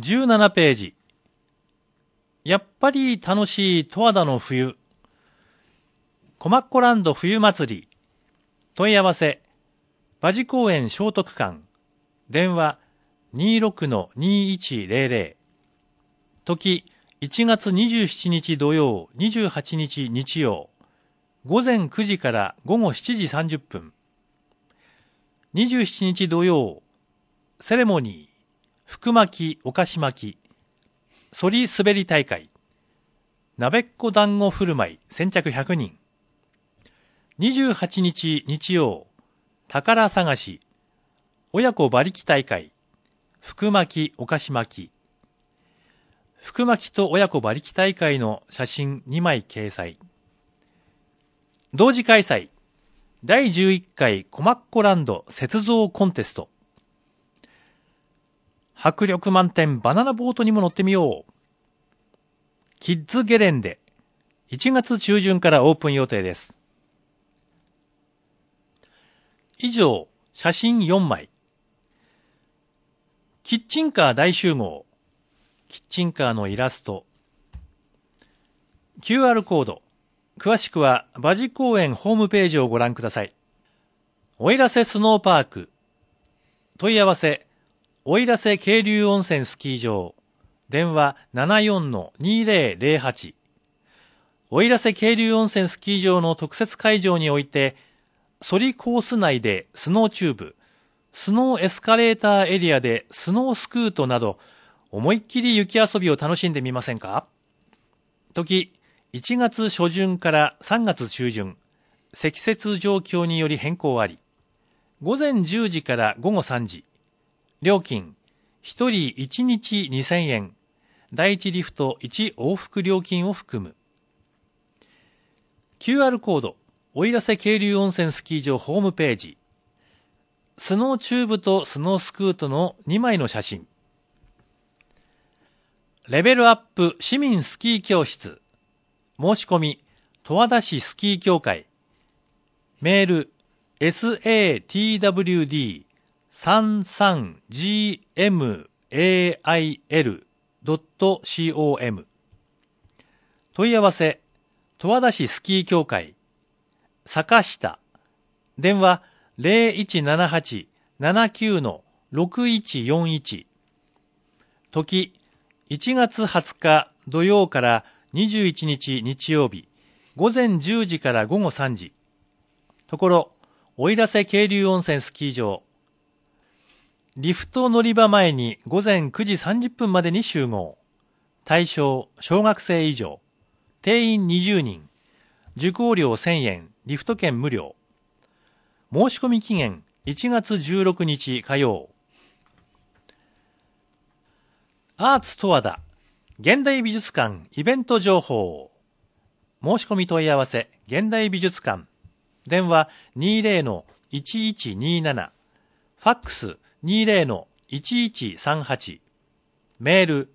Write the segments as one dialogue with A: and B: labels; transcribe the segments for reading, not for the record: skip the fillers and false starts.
A: 17ページ。やっぱり楽しい十和田の冬。コマッコランド冬祭り。問い合わせ。馬事公園聖徳館。電話 26-2100。時、1月27日土曜、28日日曜。午前9時から午後7時30分。27日土曜、セレモニー。福巻き、お菓子巻き。そり滑り大会。鍋っこ団子振る舞い、先着100人。28日日曜、宝探し。親子馬力大会。福巻き、お菓子巻き。福巻きと親子馬力大会の写真2枚掲載。同時開催。第11回コマッコランド雪像コンテスト。迫力満点バナナボートにも乗ってみよう。キッズゲレンデ。1月中旬からオープン予定です。以上、写真4枚。キッチンカー大集合。キッチンカーのイラスト。QR コード。詳しくは馬事公園ホームページをご覧ください。奥入瀬スノーパーク。問い合わせ。奥入瀬渓流温泉スキー場。電話 74-2008。奥入瀬渓流温泉スキー場の特設会場において、ソリコース内でスノーチューブ、スノーエスカレーターエリアでスノースクートなど、思いっきり雪遊びを楽しんでみませんか？時、1月初旬から3月中旬、積雪状況により変更あり、午前10時から午後3時、料金、1人1日2000円、第1リフト1往復料金を含む。QR コード、奥入瀬渓流温泉スキー場ホームページ。スノーチューブとスノースクートの2枚の写真。レベルアップ市民スキー教室。申し込み、十和田市スキー協会。メール、satwd33gmail.com。問い合わせ、十和田市スキー協会。坂下。電話、0178-79-6141。時、1月20日土曜から21日日曜日、午前10時から午後3時。ところ、奥入瀬渓流温泉スキー場。リフト乗り場前に午前9時30分までに集合。対象、小学生以上。定員20人。受講料1000円、リフト券無料。申し込み期限1月16日火曜。アーツ十和田現代美術館イベント情報。申し込み問い合わせ現代美術館。電話 20-1127。ファックス 20-1138。メール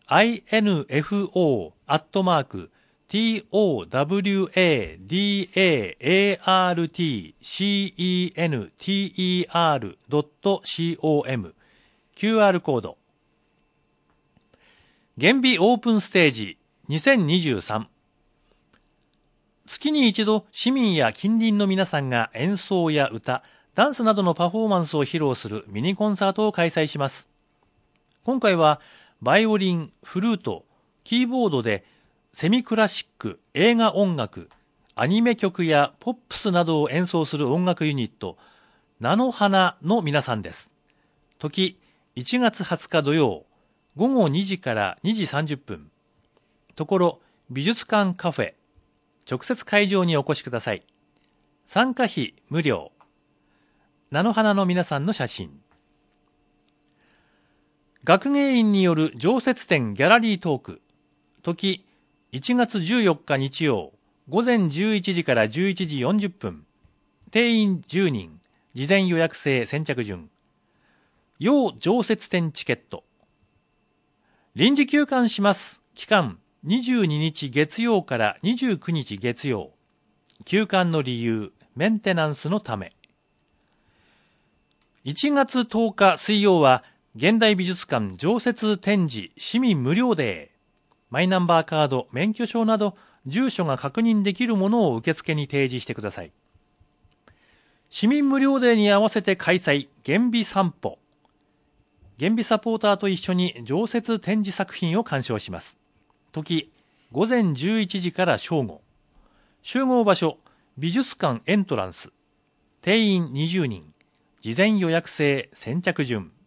A: info@towarcenter.com。 QR コード。厳美オープンステージ2023。月に一度市民や近隣の皆さんが演奏や歌、ダンスなどのパフォーマンスを披露するミニコンサートを開催します。今回はバイオリン、フルート、キーボードでセミクラシック、映画音楽、アニメ曲やポップスなどを演奏する音楽ユニット、菜の花の皆さんです。時、1月20日土曜、午後2時から2時30分。ところ、美術館カフェ。直接会場にお越しください。参加費無料。菜の花の皆さんの写真。学芸員による常設展ギャラリートーク。時、1月14日日曜、午前11時から11時40分。定員10人。事前予約制先着順。要常設展チケット。臨時休館します。期間22日月曜から29日月曜。休館の理由、メンテナンスのため。1月10日水曜は現代美術館常設展示市民無料デー。マイナンバーカード、免許証など住所が確認できるものを受付に提示してください。市民無料デーに合わせて開催厳美散歩。厳美サポーターと一緒に常設展示作品を鑑賞します。時午前11時から正午。集合場所美術館エントランス。定員20人。事前予約制先着順。